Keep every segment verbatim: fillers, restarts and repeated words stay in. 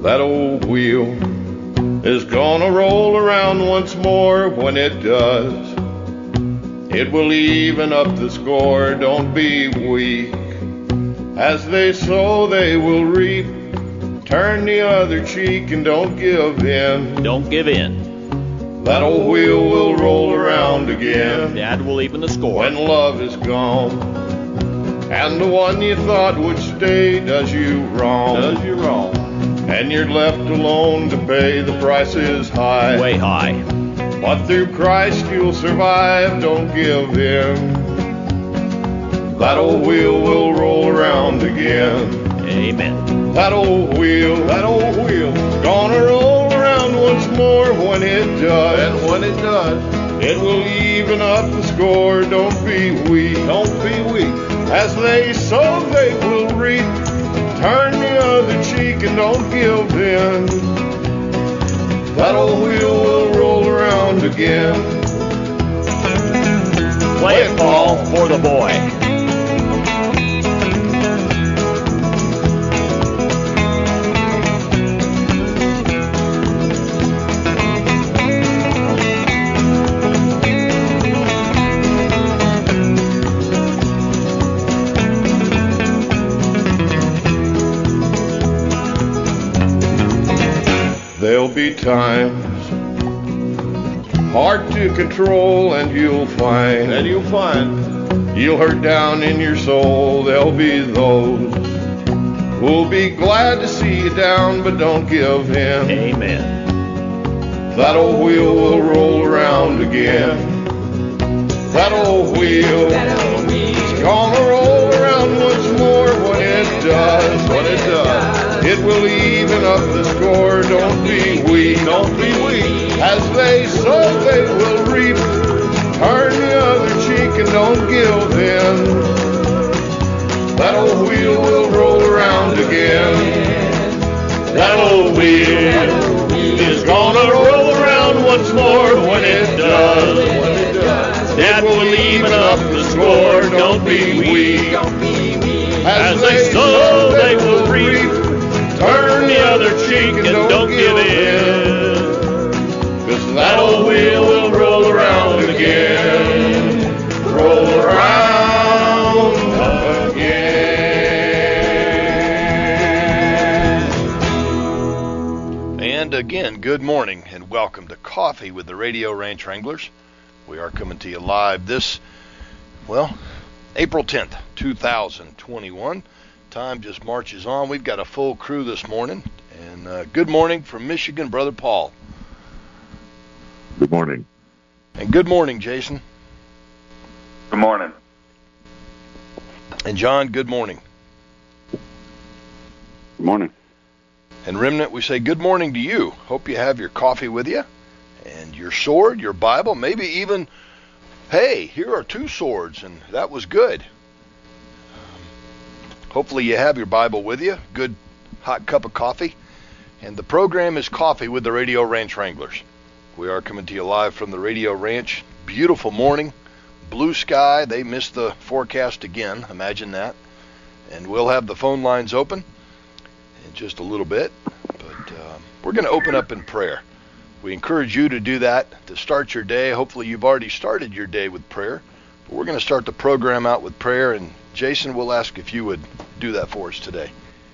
That old wheel is gonna roll around once more. When it does, it will even up the score. Don't be weak. As they sow, they will reap. Turn the other cheek and don't give in. Don't give in. That old wheel will roll around again. Dad will even the score. When love is gone, and the one you thought would stay does you wrong. Does you wrong. And you're left alone to pay. The price is high. Way high. But through Christ you'll survive. Don't give in. That old wheel will roll around again. Amen. That old wheel, that old wheel, gonna roll around once more. When it does, and when it does, it will even up the score. Don't be weak, don't be weak. As they sow, they will reap. Turn the other cheek and don't give in. That old wheel will roll around again. Play it, Paul, for the boy. There'll be times hard to control, and you'll find, and you'll find, you'll hurt down in your soul. There'll be those who'll be glad to see you down, but don't give in. Amen. That old wheel will roll around again. That old wheel, it's gonna roll around once more. When it does, when it does, it will even up the score. Don't be weak, don't be weak. As they sow, they will reap. Turn the other cheek and don't give in. That old wheel will roll around again. That old wheel is gonna roll around once more. When it does, when it does, that will even up the score. Don't be weak. As they sow, they will reap. Turn the other cheek and don't give in. 'Cause that old wheel will roll around again. Roll around again. And again, good morning and welcome to Coffee with the Radio Ranch Wranglers. We are coming to you live this, well, April tenth, two thousand twenty-one. Time just marches on. We've got a full crew this morning. And uh, good morning from Michigan, Brother Paul. Good morning. And good morning, Jason. Good morning. And John, good morning. Good morning. And Remnant, we say good morning to you. Hope you have your coffee with you and your sword, your Bible, maybe even, hey, here are two swords, and that was good. Hopefully you have your Bible with you, good hot cup of coffee. And the program is Coffee with the Radio Ranch Wranglers. We are coming to you live from the Radio Ranch. Beautiful morning, blue sky. They missed the forecast again, imagine that. And we'll have the phone lines open in just a little bit. But uh, we're going to open up in prayer. We encourage you to do that to start your day. Hopefully you've already started your day with prayer. But we're going to start the program out with prayer, and Jason, we'll ask if you would do that for us today.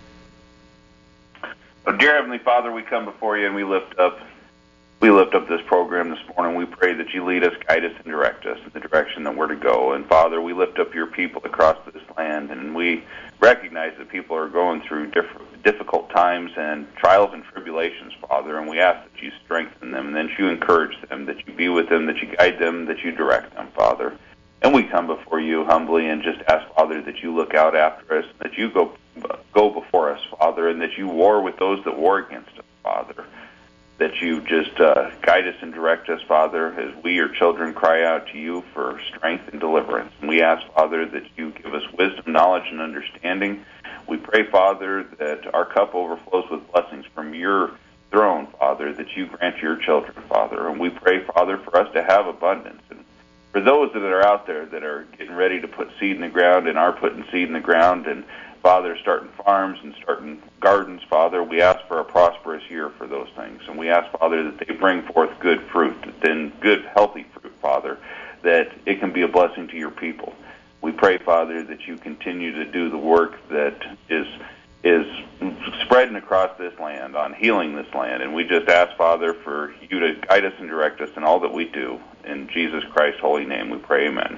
Oh, dear Heavenly Father, we come before you and we lift up we lift up this program this morning. We pray that you lead us, guide us, and direct us in the direction that we're to go. And Father, we lift up your people across this land, and we recognize that people are going through diff- difficult times and trials and tribulations, Father, and we ask that you strengthen them, and that you encourage them, that you be with them, that you guide them, that you direct them, Father. And we come before you humbly and just ask, Father, that you look out after us, that you go go before us, Father, and that you war with those that war against us, Father. That you just uh, guide us and direct us, Father, as we, your children, cry out to you for strength and deliverance. And we ask, Father, that you give us wisdom, knowledge, and understanding. We pray, Father, that our cup overflows with blessings from your throne, Father, that you grant your children, Father. And we pray, Father, for us to have abundance. And for those that are out there that are getting ready to put seed in the ground and are putting seed in the ground and Father, starting farms and starting gardens, Father, we ask for a prosperous year for those things. And we ask, Father, that they bring forth good fruit, then good, healthy fruit, Father, that it can be a blessing to your people. We pray, Father, that you continue to do the work that is is spreading across this land, on healing this land. And we just ask, Father, for you to guide us and direct us in all that we do. In Jesus Christ's holy name we pray, amen.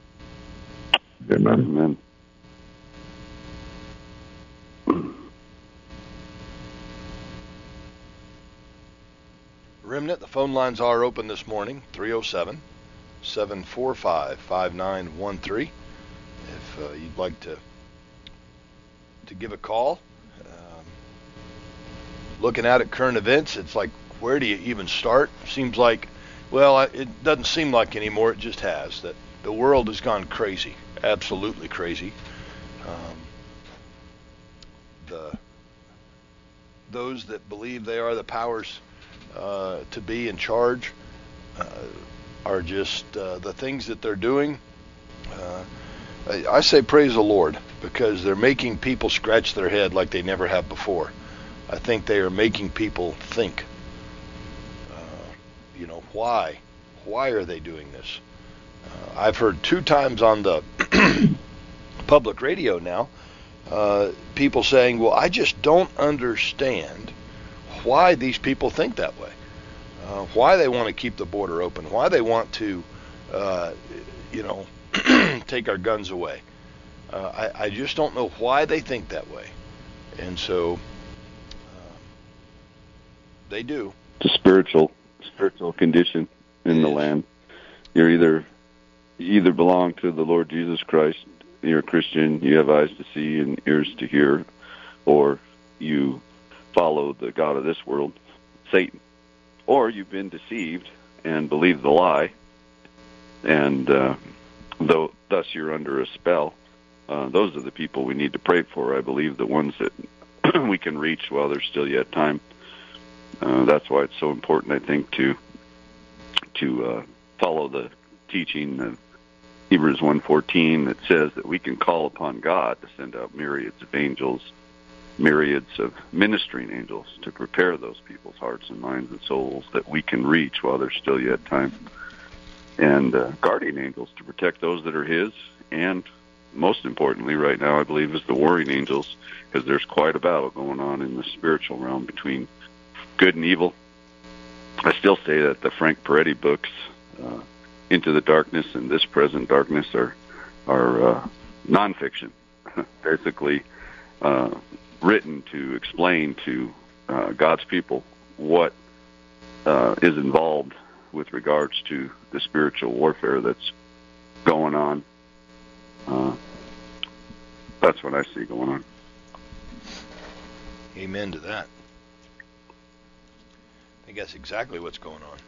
Amen. Amen. Remnant, the phone lines are open this morning, three oh seven, seven four five, five nine one three. If uh, you'd like to to give a call. Um, looking out at current events, it's like, where do you even start? Seems like, well, it doesn't seem like anymore, it just has, that the world has gone crazy, absolutely crazy. Um, the those that believe they are the powers uh, to be in charge uh, are just uh, the things that they're doing. Uh, I, I say praise the Lord, because they're making people scratch their head like they never have before. I think they are making people think. Uh, you know, why? Why are they doing this? Uh, I've heard two times on the public radio now, uh, people saying, well, I just don't understand why these people think that way. Uh, why they want to keep the border open. Why they want to, uh, you know, take our guns away. Uh, I, I just don't know why they think that way. And so um, they do. It's a spiritual spiritual condition in the land. You're either you either belong to the Lord Jesus Christ, you're a Christian, you have eyes to see and ears to hear, or you follow the god of this world, Satan. Or you've been deceived and believe the lie, and uh, though thus you're under a spell. Uh, those are the people we need to pray for, I believe, the ones that we can reach while there's still yet time. Uh, that's why it's so important, I think, to to uh, follow the teaching of Hebrews one fourteen that says that we can call upon God to send out myriads of angels, myriads of ministering angels to prepare those people's hearts and minds and souls that we can reach while there's still yet time. And uh, guardian angels to protect those that are His, and most importantly right now, I believe, is the warring angels, because there's quite a battle going on in the spiritual realm between good and evil. I still say that the Frank Peretti books, uh, Into the Darkness and This Present Darkness, are are uh, nonfiction, basically uh, written to explain to uh, God's people what uh, is involved with regards to the spiritual warfare that's going on. Uh, that's what I see going on. Amen to that. I think that's exactly what's going on.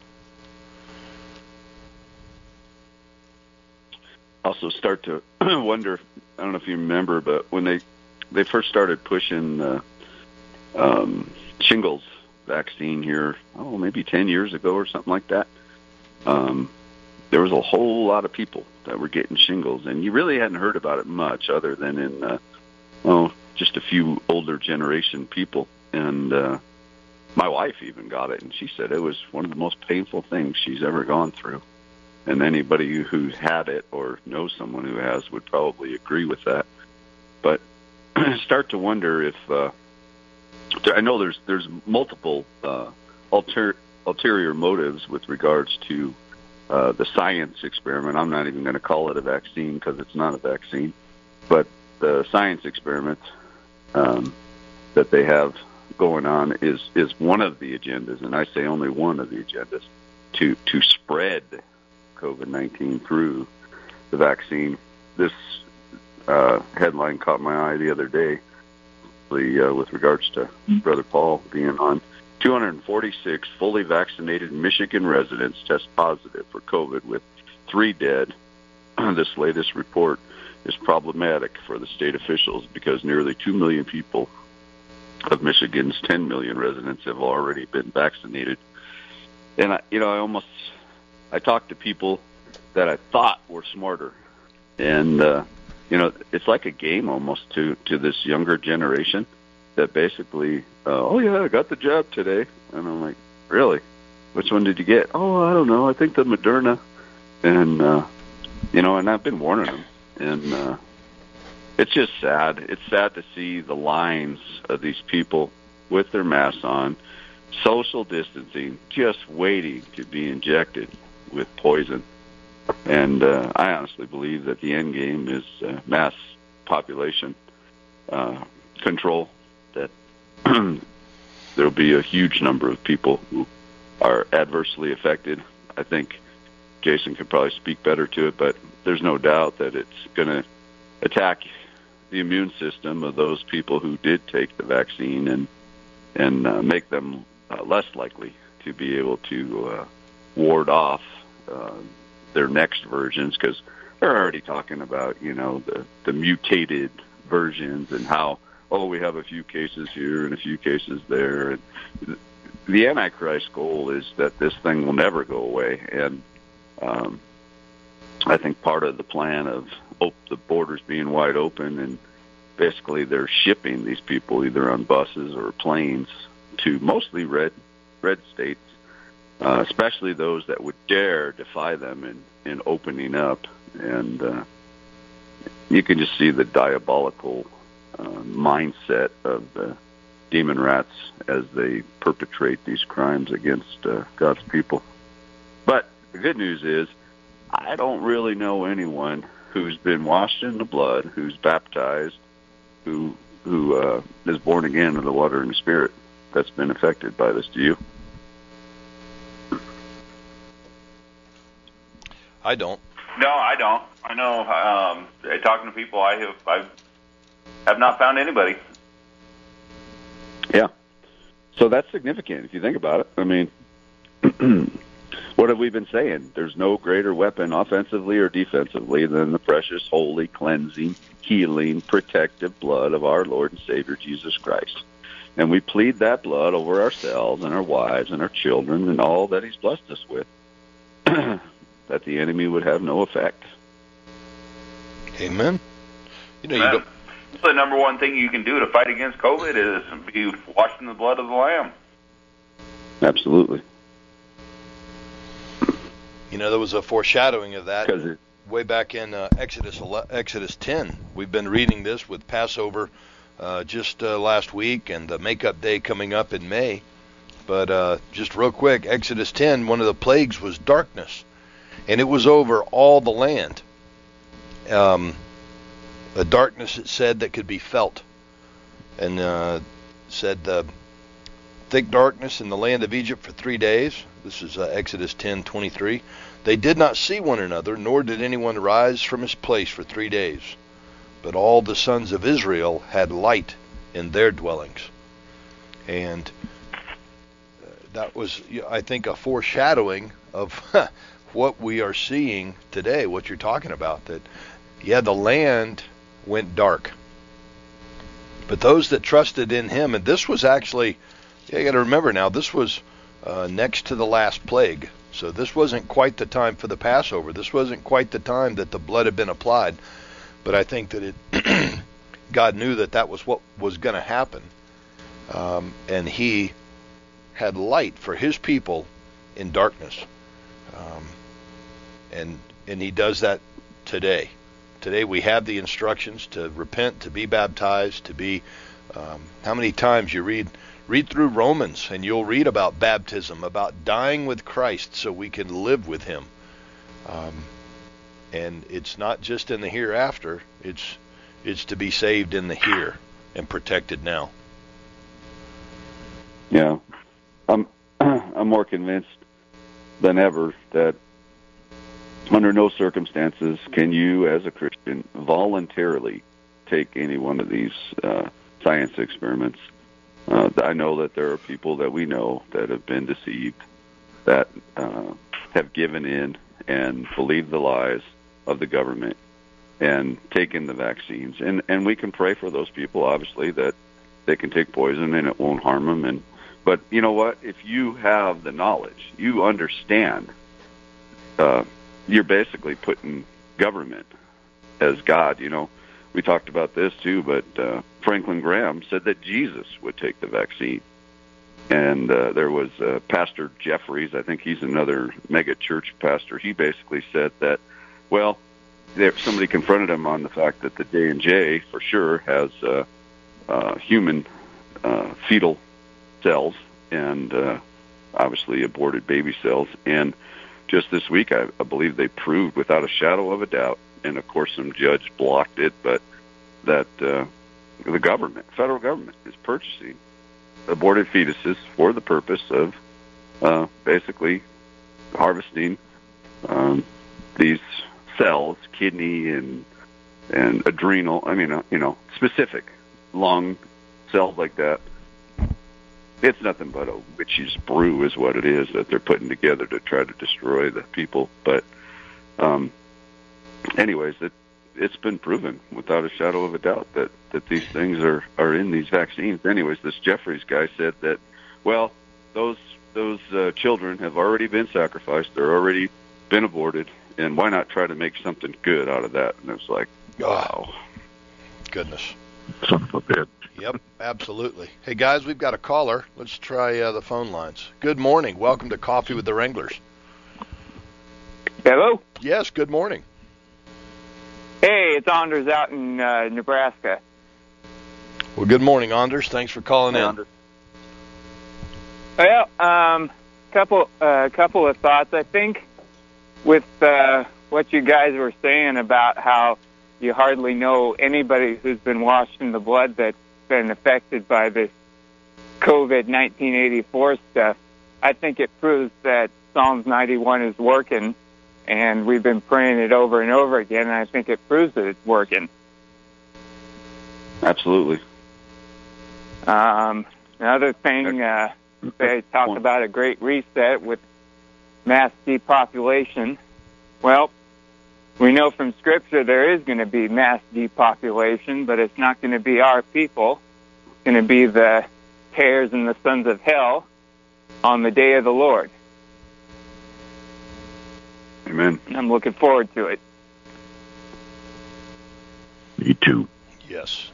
Also start to wonder, I don't know if you remember, but when they, they first started pushing uh, um, shingles vaccine here, oh, maybe ten years ago or something like that, um, there was a whole lot of people that were getting shingles, and you really hadn't heard about it much other than in, uh, well, just a few older generation people. And uh, my wife even got it, and she said it was one of the most painful things she's ever gone through. And anybody who's had it or knows someone who has would probably agree with that. But start to wonder if uh, I know there's there's multiple uh, alter, ulterior motives with regards to uh, the science experiment. I'm not even going to call it a vaccine because it's not a vaccine, but the science experiment um, that they have going on is is one of the agendas, and I say only one of the agendas, to to spread COVID nineteen through the vaccine. This uh, headline caught my eye the other day, the, uh, with regards to Brother Paul being on. two hundred forty-six fully vaccinated Michigan residents test positive for COVID, with three dead. This latest report is problematic for the state officials because nearly two million people of Michigan's ten million residents have already been vaccinated. And, I, you know, I almost... I talked to people that I thought were smarter, and uh, you know, it's like a game almost to, to this younger generation that basically, uh, oh, yeah, I got the jab today. And I'm like, really? Which one did you get? Oh, I don't know. I think the Moderna. And, uh, you know, and I've been warning them. And uh, it's just sad. It's sad to see the lines of these people with their masks on, social distancing, just waiting to be injected with poison. And uh, I honestly believe that the end game is uh, mass population uh, control, that there'll be a huge number of people who are adversely affected. I think Jason could probably speak better to it, but there's no doubt that it's going to attack the immune system of those people who did take the vaccine and and uh, make them uh, less likely to be able to uh, ward off uh, their next versions, because they're already talking about, you know, the, the mutated versions and how, oh, we have a few cases here and a few cases there. And the Antichrist goal is that this thing will never go away. And um, I think part of the plan of op- the borders being wide open, and basically they're shipping these people either on buses or planes to mostly red red states, uh, especially those that would dare defy them in, in opening up. And uh, you can just see the diabolical uh, mindset of the demon rats as they perpetrate these crimes against uh, God's people. But the good news is, I don't really know anyone who's been washed in the blood, who's baptized, who who uh, is born again of the water and the Spirit, that's been affected by this. Do you? I don't. No, I don't. I know. Um, talking to people, I have I have not found anybody. Yeah. So that's significant if you think about it. I mean, what have we been saying? There's no greater weapon offensively or defensively than the precious, holy, cleansing, healing, protective blood of our Lord and Savior Jesus Christ. And we plead that blood over ourselves and our wives and our children and all that He's blessed us with, that the enemy would have no effect. Amen. You know, you Amen. don't. The number one thing you can do to fight against COVID is be washed in the blood of the Lamb. Absolutely. You know, there was a foreshadowing of that It, way back in uh, Exodus Exodus ten. We've been reading this with Passover uh, just uh, last week and the Makeup Day coming up in May. But uh, just real quick, Exodus ten, one of the plagues was darkness, and it was over all the land. Um, a darkness, it said, that could be felt, and uh, said uh, thick darkness in the land of Egypt for three days. This is uh, Exodus ten twenty-three. They did not see one another, nor did anyone rise from his place for three days. But all the sons of Israel had light in their dwellings. And uh, that was, I think, a foreshadowing of what we are seeing today, what you're talking about. That, yeah, the land went dark. But those that trusted in Him, and this was actually, yeah, you got to remember now, this was uh, next to the last plague. So this wasn't quite the time for the Passover. This wasn't quite the time that the blood had been applied. But I think that it, God knew that that was what was going to happen. Um, and He had light for His people in darkness. Um, and and He does that today. Today we have the instructions to repent, to be baptized, to be, um, how many times you read read through Romans and you'll read about baptism, about dying with Christ so we can live with Him. Um, and it's not just in the hereafter, it's it's to be saved in the here and protected now. Yeah. I'm I'm more convinced than ever that under no circumstances can you, as a Christian, voluntarily take any one of these uh, science experiments. Uh, I know that there are people that we know that have been deceived, that uh, have given in and believed the lies of the government and taken the vaccines. And, and we can pray for those people, obviously, that they can take poison and it won't harm them. And, but you know what? If you have the knowledge, you understand, uh, you're basically putting government as God, you know. we talked about this too, but uh, Franklin Graham said that Jesus would take the vaccine. And uh, there was uh, Pastor Jeffries, I think he's another mega church pastor. He basically said that, well, there, somebody confronted him on the fact that the J and J for sure has uh, uh, human uh, fetal cells and uh, obviously aborted baby cells. And just this week, I, I believe they proved without a shadow of a doubt, and of course some judge blocked it, but that uh, the government, federal government, is purchasing aborted fetuses for the purpose of uh, basically harvesting um, these cells, kidney and and adrenal. I mean, uh, you know, specific lung cells like that. It's nothing but a witch's brew, is what it is that they're putting together to try to destroy the people. But, um, anyways, it it's been proven without a shadow of a doubt that, that these things are, are in these vaccines. Anyways, this Jeffries guy said that, well, those those uh, children have already been sacrificed. They're already been aborted, and why not try to make something good out of that? And it was like, wow. Goodness. Son of a bitch. Yep, absolutely. Hey, guys, we've got a caller. Let's try uh, the phone lines. Good morning. Welcome to Coffee with the Wranglers. Hello? Yes, good morning. Hey, it's Anders out in uh, Nebraska. Well, good morning, Anders. Thanks for calling Hey, in. Anders. Well, um, couple, uh, couple of thoughts. I think with uh, what you guys were saying about how you hardly know anybody who's been washed in the blood that's been affected by this COVID nineteen eighty-four stuff, I think it proves that Psalms ninety-one is working, and we've been praying it over and over again, and I think it proves that it's working. Absolutely. Um, another thing, uh, they talk about a great reset with mass depopulation. Well, we know from Scripture there is going to be mass depopulation, but it's not going to be our people. It's going to be the tares and the sons of hell on the day of the Lord. Amen. I'm looking forward to it. Me too. Yes.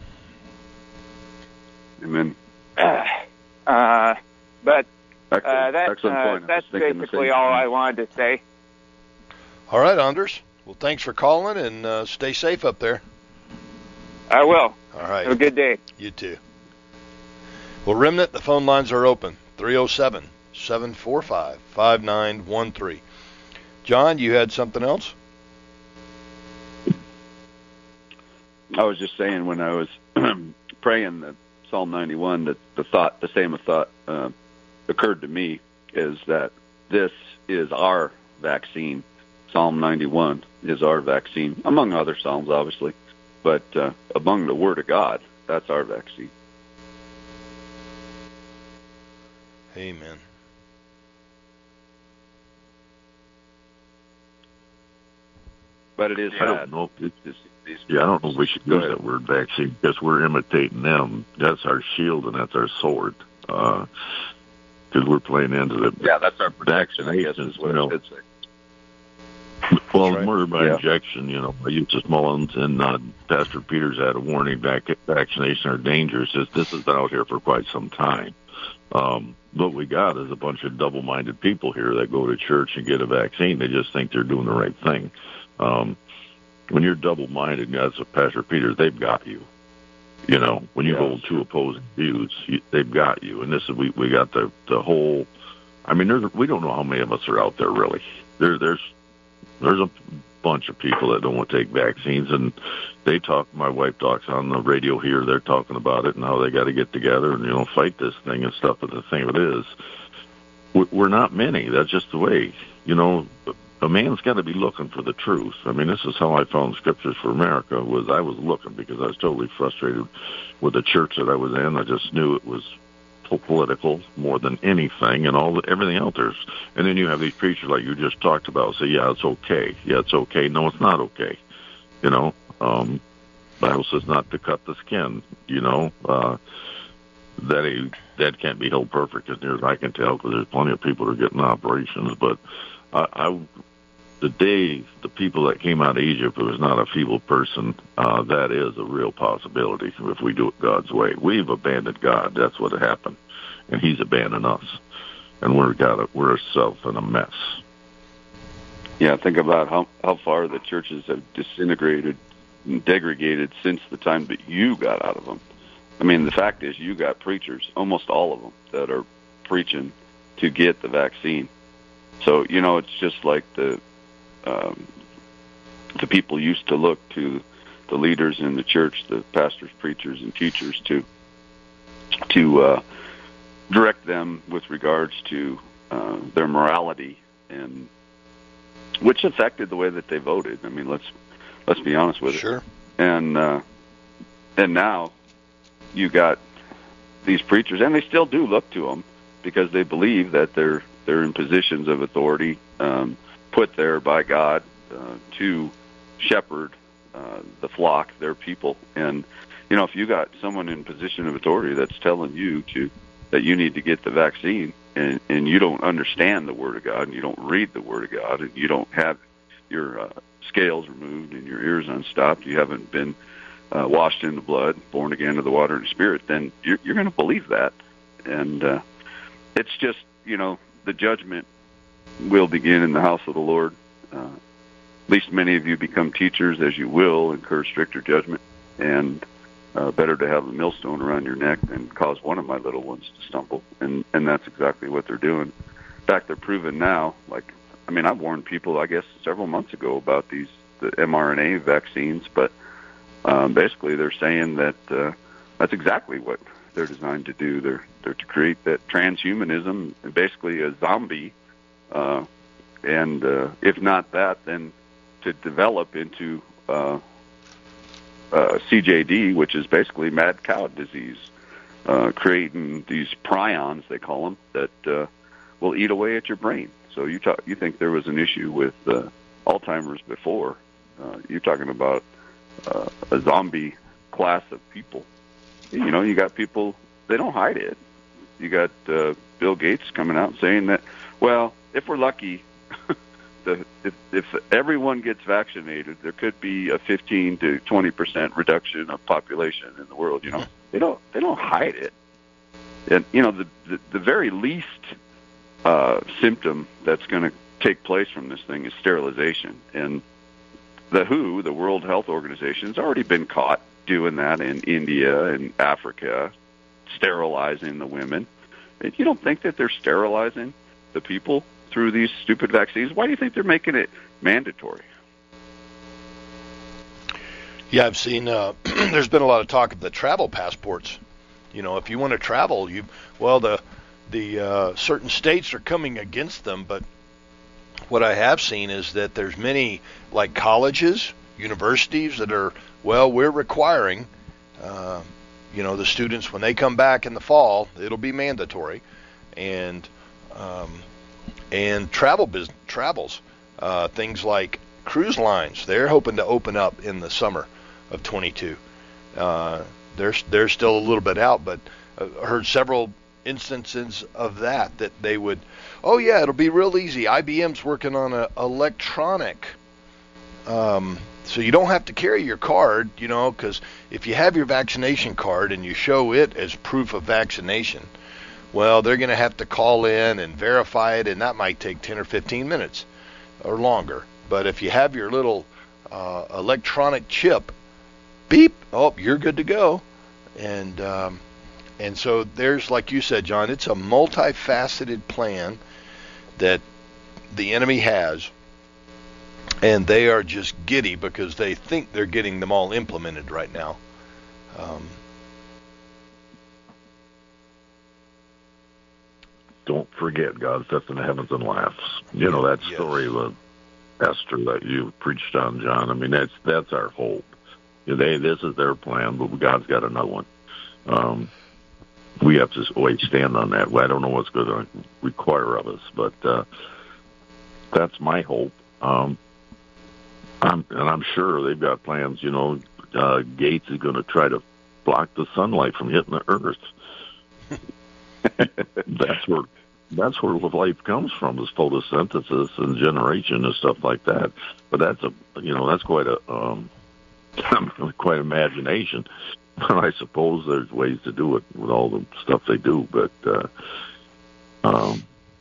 Amen. Uh, uh, but uh, Excellent, that's, excellent uh, point. I was that's thinking the basically same all thing. I wanted to say. All right, Anders. Well, thanks for calling, and uh, stay safe up there. I will. All right. Have a good day. You too. Well, Remnant, the phone lines are open. three oh seven, seven four five, five nine one three. John, you had something else? I was just saying when I was praying that Psalm ninety-one, that the thought, the same thought uh, occurred to me, is that this is our vaccine. Psalm ninety-one is our vaccine, among other psalms, obviously, but uh, among the Word of God, that's our vaccine. Amen. But it is I sad. don't know. If it's, This- these- yeah, I don't know if we should Go use ahead. that word vaccine because we're imitating them. That's our shield and that's our sword. Because we're playing into the Yeah, that's our protection, I guess, is what you know. I should say. Well, right. murder by Yeah. injection, you know, by Eustace Mullins and uh, Pastor Peters had a warning vac- vaccination are dangerous. This, this has been out here for quite some time. Um, what we got is a bunch of double-minded people here that go to church and get a vaccine. They just think they're doing the right thing. Um, when you're double-minded, that's what Pastor Peters, they've got you. You know, when you Yeah. hold two opposing views, you, they've got you. And this is, we, we got the, the whole, I mean, there's, we don't know how many of us are out there really. There, there's, There's a bunch of people that don't want to take vaccines, and they talk. My wife talks on the radio here. They're talking about it and how they got to get together and you know fight this thing and stuff. But the thing of it is, we're not many. That's just the way. You know, a man's got to be looking for the truth. I mean, this is how I found Scriptures for America. Was I was looking because I was totally frustrated with the church that I was in. I just knew it was political more than anything, and all the, everything out there. And then you have these preachers like you just talked about say, yeah, it's okay. Yeah, it's okay. No, it's not okay. You know, um, Bible says not to cut the skin. You know, uh, that a, that can't be held perfect as near as I can tell, because there's plenty of people that are getting operations. But I, I the day the people that came out of Egypt, it was not a feeble person. Uh, that is a real possibility if we do it God's way. We've abandoned God. That's what happened, and He's abandoned us, and we're got a, we're ourselves in a mess. Yeah, think about how how far the churches have disintegrated and degraded since the time that you got out of them. I mean, the fact is, you got preachers, almost all of them, that are preaching to get the vaccine. So, you know, it's just like the um, the people used to look to the leaders in the church, the pastors, preachers, and teachers to to uh, direct them with regards to uh, their morality, and which affected the way that they voted. I mean, let's let's be honest with Sure. it. And uh, and now you got these preachers, and they still do look to them because they believe that they're they're in positions of authority, um, put there by God uh, to shepherd uh, the flock, their people. And you know, if you got someone in position of authority that's telling you to that you need to get the vaccine, and, and you don't understand the Word of God, and you don't read the Word of God, and you don't have your uh, scales removed and your ears unstopped, you haven't been uh, washed in the blood, born again of the water and the Spirit, then you're, you're going to believe that. And uh, it's just, you know, the judgment will begin in the house of the Lord. Uh, at least many of you become teachers, as you will incur stricter judgment, and uh, better to have a millstone around your neck than cause one of my little ones to stumble. And and that's exactly what they're doing. In fact, they're proven now. Like, I mean, I've warned people, I guess, several months ago about these the mRNA vaccines, but um, basically they're saying that uh, that's exactly what they're designed to do. They're they're to create that transhumanism, and basically a zombie, uh, and uh, if not that, then to develop into uh, uh, C J D, which is basically mad cow disease, uh, creating these prions, they call them, that uh, will eat away at your brain. So you talk, you think there was an issue with uh, Alzheimer's before? Uh, you're talking about uh, a zombie class of people. You know, you got people, they don't hide it. You got uh, Bill Gates coming out saying that, well, if we're lucky, the, if, if everyone gets vaccinated, there could be a fifteen to twenty percent reduction of population in the world. You know, they don't they don't hide it. And you know, the the, the very least uh, symptom that's going to take place from this thing is sterilization. And the W H O, the World Health Organization, has already been caught doing that in India and Africa, sterilizing the women. And you don't think that they're sterilizing the people through these stupid vaccines? Why do you think they're making it mandatory? Yeah, I've seen, uh, there's been a lot of talk of the travel passports. You know, if you want to travel, you, well, the, the uh, certain states are coming against them, but what I have seen is that there's many, like colleges, universities that are, well, we're requiring, uh, you know, the students, when they come back in the fall, it'll be mandatory, and um, and travel business, travels, uh, things like cruise lines, they're hoping to open up in the summer of twenty-two. Uh, they're, they're still a little bit out, but I heard several instances of that, that they would, oh yeah, it'll be real easy. I B M's working on a electronic, um, so you don't have to carry your card, you know, because if you have your vaccination card and you show it as proof of vaccination, well, they're going to have to call in and verify it, and that might take ten or fifteen minutes or longer. But if you have your little uh, electronic chip, beep, oh, you're good to go. And um, and so there's, like you said, John, it's a multifaceted plan that the enemy has, and they are just giddy because they think they're getting them all implemented right now. Um, Don't forget, God sits in the heavens and laughs. You know, that Yes. story of Esther that you preached on, John. I mean, that's that's our hope. They, this is their plan, but God's got another one. Um, we have to always stand on that. Well, I don't know what's going to require of us, but uh, that's my hope. Um, I'm, and I'm sure they've got plans. You know, uh, Gates is going to try to block the sunlight from hitting the earth. That's where that's where life comes from, is photosynthesis and generation and stuff like that. But that's a, you know, that's quite a, um, quite imagination. I suppose there's ways to do it with all the stuff they do, but, uh, um,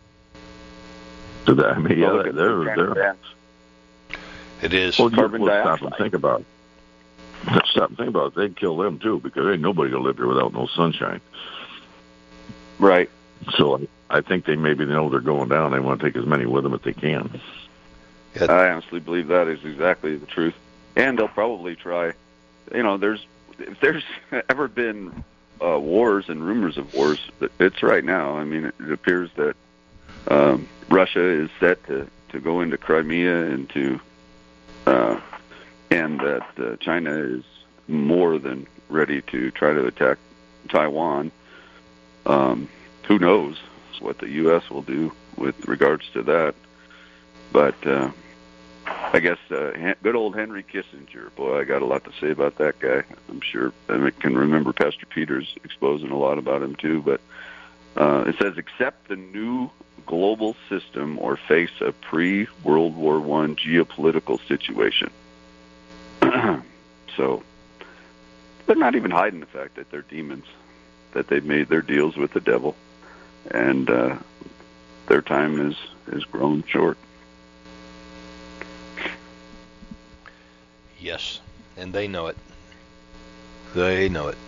so that, I mean, yeah, well, they're, they're, they're It is. well, carbon well, dioxide. Stop and think about it. Stop and think about it. They'd kill them too, because ain't nobody gonna live here without no sunshine. Right. So I think they maybe know they're going down. They want to take as many with them as they can. Yeah. I honestly believe that is exactly the truth. And they'll probably try, you know, there's, if there's ever been uh, wars and rumors of wars, it's right now. I mean, it, it appears that um, Russia is set to, to go into Crimea and to, uh, and that uh, China is more than ready to try to attack Taiwan. Um, who knows what the U S will do with regards to that. But uh, I guess uh, good old Henry Kissinger, boy, I got a lot to say about that guy. I'm sure I can remember Pastor Peters exposing a lot about him too. But uh, it says, accept the new global system or face a pre-World War One geopolitical situation. So they're not even hiding the fact that they're demons, that they've made their deals with the devil, and uh, their time is, is grown short. Yes, and they know it. They know it.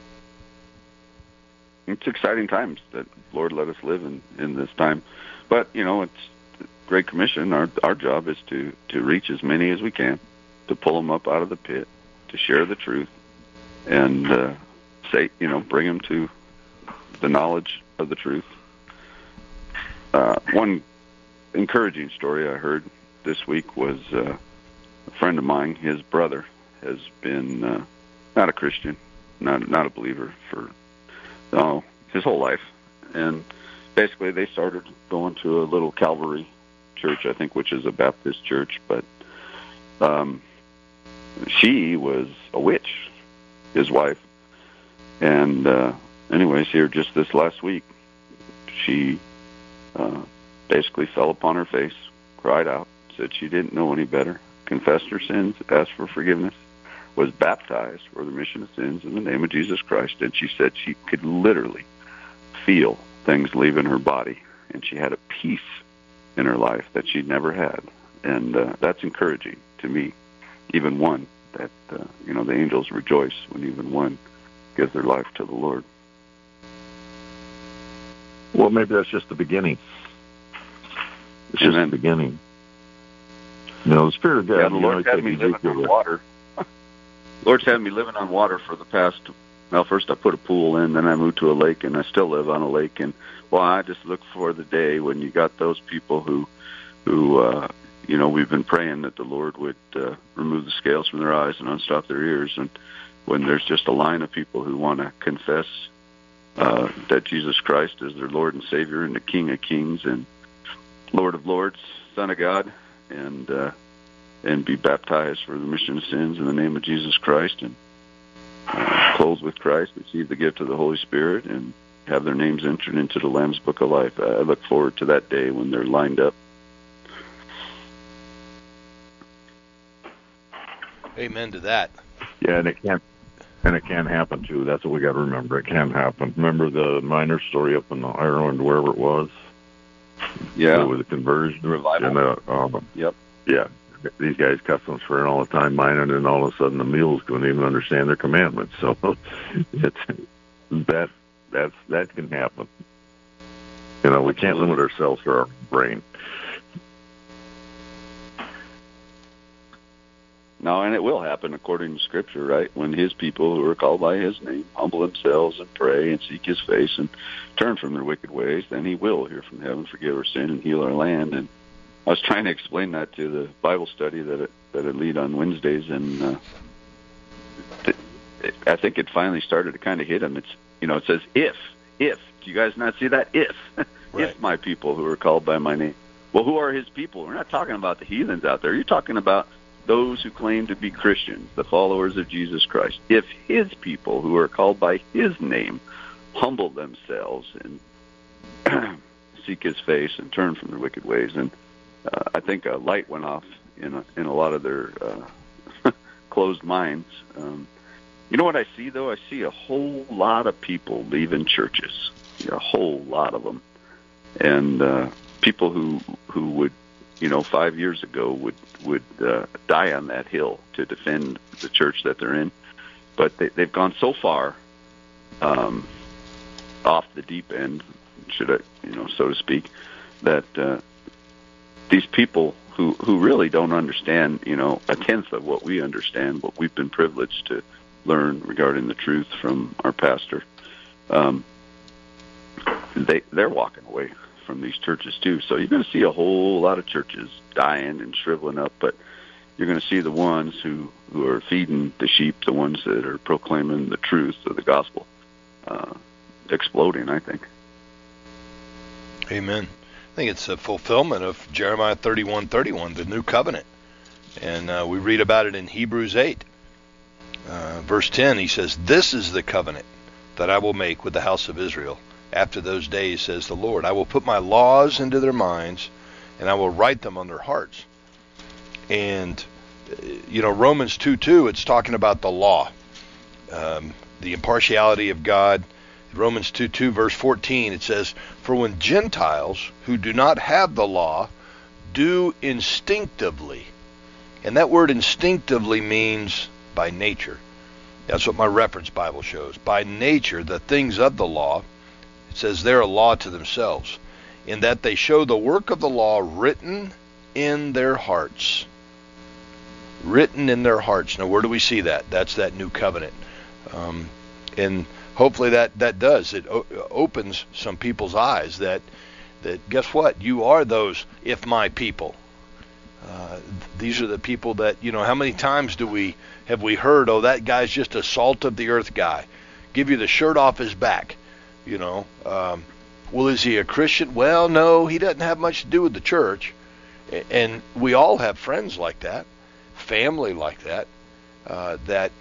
It's exciting times that Lord let us live in, in this time. But, you know, it's the Great Commission. Our our job is to, to reach as many as we can, to pull them up out of the pit, to share the truth, and uh, say, you know, bring them to the knowledge of the truth. Uh, one encouraging story I heard this week was uh, a friend of mine. His brother has been uh, not a Christian, not not a believer for oh his whole life, and basically they started going to a little Calvary church, I think, which is a Baptist church, but um, she was a witch, his wife, and uh, anyways, here just this last week, she uh, basically fell upon her face, cried out, said she didn't know any better, confessed her sins, asked for forgiveness, was baptized for the remission of sins in the name of Jesus Christ, and she said she could literally feel things leaving her body, and she had a peace in her life that she'd never had, and uh, that's encouraging to me, even one, that, uh, you know, the angels rejoice when even one gives their life to the Lord. Well, maybe that's just the beginning. It's just Amen. the beginning. You know, the Spirit of God. Yeah, the you Lord's know, had me living on water. Lord's had me living on water for the past, well, first I put a pool in, then I moved to a lake, and I still live on a lake. And, well, I just look for the day when you got those people who, who uh, you know, we've been praying that the Lord would uh, remove the scales from their eyes and unstop their ears. And when there's just a line of people who want to confess uh, that Jesus Christ is their Lord and Savior and the King of Kings and Lord of Lords, Son of God, and uh, and be baptized for the remission of sins in the name of Jesus Christ, and uh, clothed with Christ, receive the gift of the Holy Spirit, and have their names entered into the Lamb's Book of Life. I look forward to that day when they're lined up. Amen to that. Yeah, and it can't, and it can happen too. That's what we got to remember. It can happen. Remember the minor story up in Ireland, wherever it was. Yeah, with the conversion, the revival. And, uh, um, yep. Yeah, these guys customs swearing all the time, mining, and all of a sudden the mules couldn't even understand their commandments. So it's that that's that can happen. You know, we can't limit ourselves to our brain. No, and it will happen according to Scripture, right? When His people who are called by His name humble themselves and pray and seek His face and turn from their wicked ways, then He will hear from heaven, forgive our sin, and heal our land. And I was trying to explain that to the Bible study that it, that I lead on Wednesdays, and uh, it, it, I think it finally started to kind of hit them. It's, you know, it says if, if. Do you guys not see that? If, Right. if my people who are called by my name. Well, who are His people? We're not talking about the heathens out there. You're talking about those who claim to be Christians, the followers of Jesus Christ. If His people who are called by His name humble themselves and seek His face and turn from their wicked ways. And uh, I think a light went off in a, in a lot of their uh, closed minds. Um, you know what I see, though? I see a whole lot of people leaving churches, a whole lot of them. And uh, people who who would, you know, five years ago would, would uh, die on that hill to defend the church that they're in. But they, they've gone so far um, off the deep end, should I, you know, so to speak, that uh, these people who, who really don't understand, you know, a tenth of what we understand, what we've been privileged to learn regarding the truth from our pastor, um, they, they're walking away from these churches too. So you're going to see a whole lot of churches dying and shriveling up, but you're going to see the ones who, who are feeding the sheep, the ones that are proclaiming the truth of the gospel, uh, exploding, I think. Amen. I think it's a fulfillment of Jeremiah thirty-one thirty-one, the new covenant. And uh, we read about it in Hebrews eight. Uh, verse ten, he says, "This is the covenant that I will make with the house of Israel. After those days, says the Lord, I will put my laws into their minds, and I will write them on their hearts." And, you know, Romans two two, it's talking about the law, um, the impartiality of God. Romans two two, verse fourteen, it says, "For when Gentiles who do not have the law do instinctively," and that word instinctively means by nature. That's what my reference Bible shows. By nature, the things of the law, it says they're a law to themselves, in that they show the work of the law written in their hearts. Written in their hearts. Now, where do we see that? That's that new covenant. Um, and hopefully that, that does. It o- opens some people's eyes that, that, guess what? You are those, if my people. Uh, these are the people that, you know, how many times do we, have we heard, oh, that guy's just a salt of the earth guy. Give you the shirt off his back. You know, um, well, is he a Christian? Well, no, he doesn't have much to do with the church. And we all have friends like that, family like that, uh, that,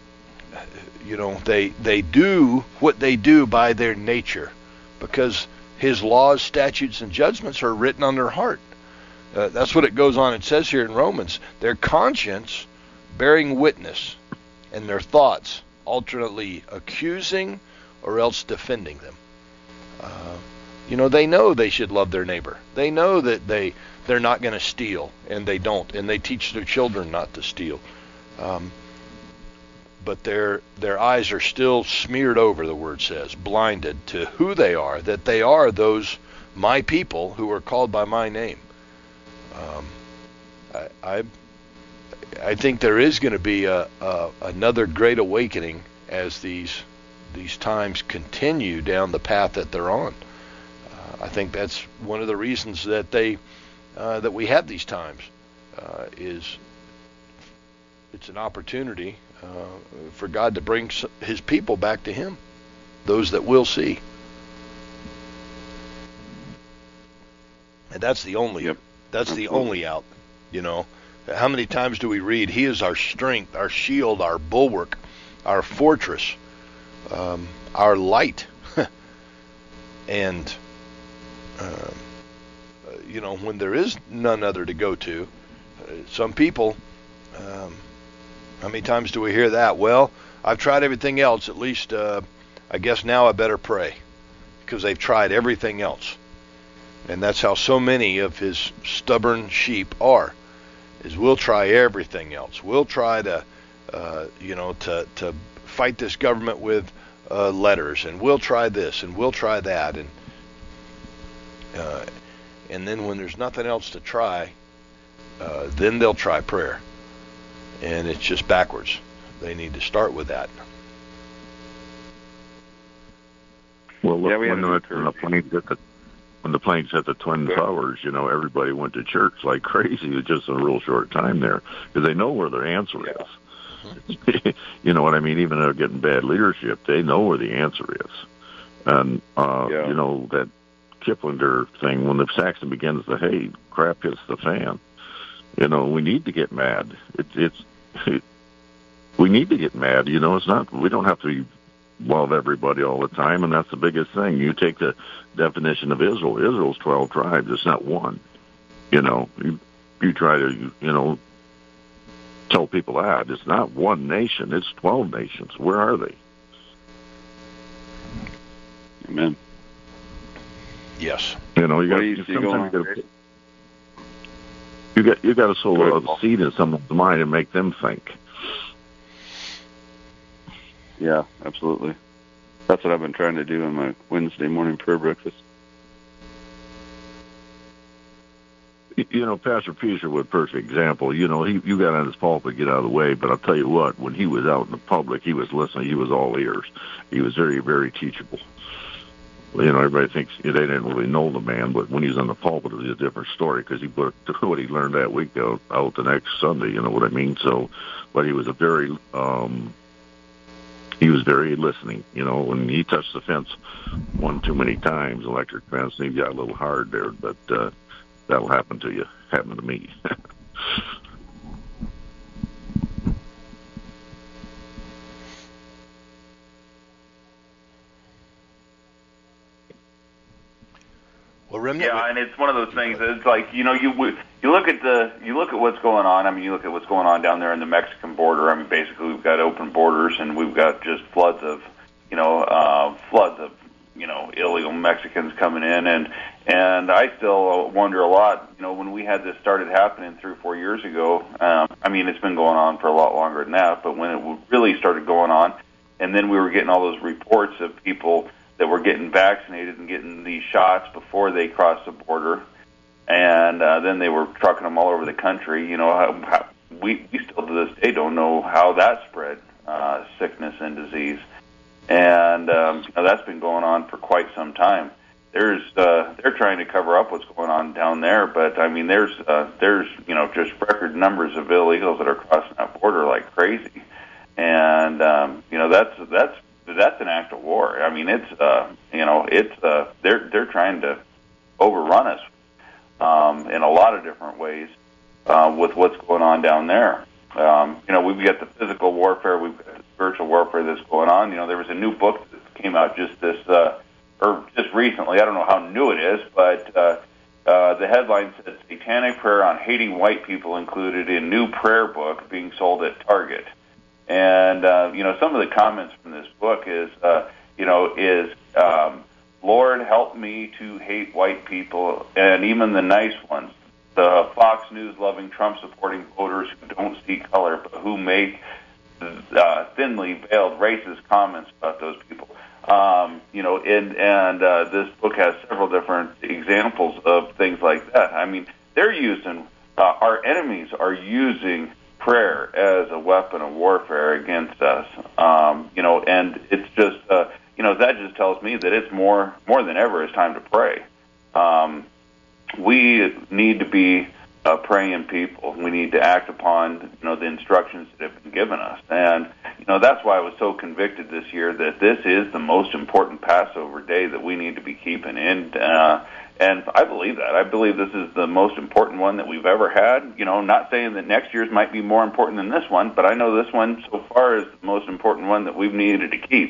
you know, they they do what they do by their nature, because his laws, statutes, and judgments are written on their heart. Uh, that's what it goes on. It says here in Romans, their conscience bearing witness, and their thoughts alternately accusing or else defending them. Uh, you know, they know they should love their neighbor. They know that they, they're not going to steal, and they don't. And they teach their children not to steal. Um, but their their eyes are still smeared over, the word says, blinded to who they are, that they are those, my people, who are called by my name. Um, I, I I think there is going to be a, a another great awakening as these these times continue down the path that they're on. Uh, I think that's one of the reasons that they uh, that we have these times uh, is it's an opportunity uh, for God to bring His people back to Him, those that will see. And that's the only yep. that's the only out, you know. How many times do we read, He is our strength, our shield, our bulwark, our fortress, um, our light. And, uh, you know, when there is none other to go to, uh, some people, um, how many times do we hear that? Well, I've tried everything else. At least, uh, I guess now I better pray, because they've tried everything else. And that's how so many of His stubborn sheep are. Is we'll try everything else. We'll try to, uh, you know, to to fight this government with uh, letters, and we'll try this, and we'll try that, and uh, and then when there's nothing else to try, uh, then they'll try prayer, and it's just backwards. They need to start with that. Well, look, yeah, we when, the, when the planes hit the when the planes hit the Twin Towers, you know, everybody went to church like crazy. It was just a real short time there, because they know where their answer is. Mm-hmm. You know what I mean? Even though they're getting bad leadership, they know where the answer is. And, uh, yeah. you know, that Kiplinger thing, when the Saxon begins to, hey, crap hits the fan, you know, we need to get mad. It, it's, it, we need to get mad. You know, it's not, we don't have to be love everybody all the time, and that's the biggest thing. You take the definition of Israel. Israel's twelve tribes. It's not one. You know, you, you try to, you know, tell people that. It's not one nation. It's twelve nations. Where are they? Amen. Yes. You know, you got you sometimes you got you got you got to sow a seed in someone's mind and make them think. Yeah, absolutely. That's what I've been trying to do in my Wednesday morning prayer breakfast. You know, Pastor Peter was a perfect example. You know, he you got on his pulpit to get out of the way, but I'll tell you what, when he was out in the public, he was listening. He was all ears. He was very, very teachable. You know, everybody thinks they didn't really know the man, but when he was on the pulpit, it was a different story because he put what he learned that week out, out the next Sunday. You know what I mean? So, but he was a very, um, he was very listening. You know, when he touched the fence one too many times, electric fence, and he got a little hard there. But uh, that'll happen to you. Happened to me. Well, Remnant, yeah, and it's one of those things that it's like, you know, you you look at the you look at what's going on. I mean, you look at what's going on down there in the Mexican border. I mean, basically we've got open borders and we've got just floods of, you know, uh, floods of, you know, illegal Mexicans coming in, and and I still wonder a lot. You know, when we had this started happening three or four years ago, um, I mean, it's been going on for a lot longer than that. But when it really started going on, and then we were getting all those reports of people that were getting vaccinated and getting these shots before they crossed the border, and uh, then they were trucking them all over the country. You know, how, how, we, we still to this day don't know how that spread uh, sickness and disease, and um, you know, that's been going on for quite some time. There's uh, they're trying to cover up what's going on down there, but I mean, there's uh, there's you know just record numbers of illegals that are crossing that border like crazy, and um, you know that's that's. That's an act of war. I mean, it's uh, you know, it's uh, they're they're trying to overrun us um, in a lot of different ways uh, with what's going on down there. Um, you know, we've got the physical warfare, we've got the spiritual warfare that's going on. You know, there was a new book that came out just this uh, or just recently. I don't know how new it is, but uh, uh, the headline says "Satanic Prayer on Hating White People Included in New Prayer Book Being Sold at Target." And, uh, you know, some of the comments from this book is, uh, you know, is, um, Lord, help me to hate white people, and even the nice ones, the Fox News loving, Trump supporting voters who don't see color, but who make uh, thinly veiled racist comments about those people. Um, you know, and, and uh, this book has several different examples of things like that. I mean, they're using, uh, our enemies are using prayer as a weapon of warfare against us, um, you know, and it's just, uh, you know, that just tells me that it's more, more than ever it's time to pray. Um, we need to be uh, praying people. We need to act upon, you know, the instructions that have been given us. And, you know, that's why I was so convicted this year that this is the most important Passover day that we need to be keeping in. Uh, And I believe that. I believe this is the most important one that we've ever had. You know, not saying that next year's might be more important than this one, but I know this one so far is the most important one that we've needed to keep.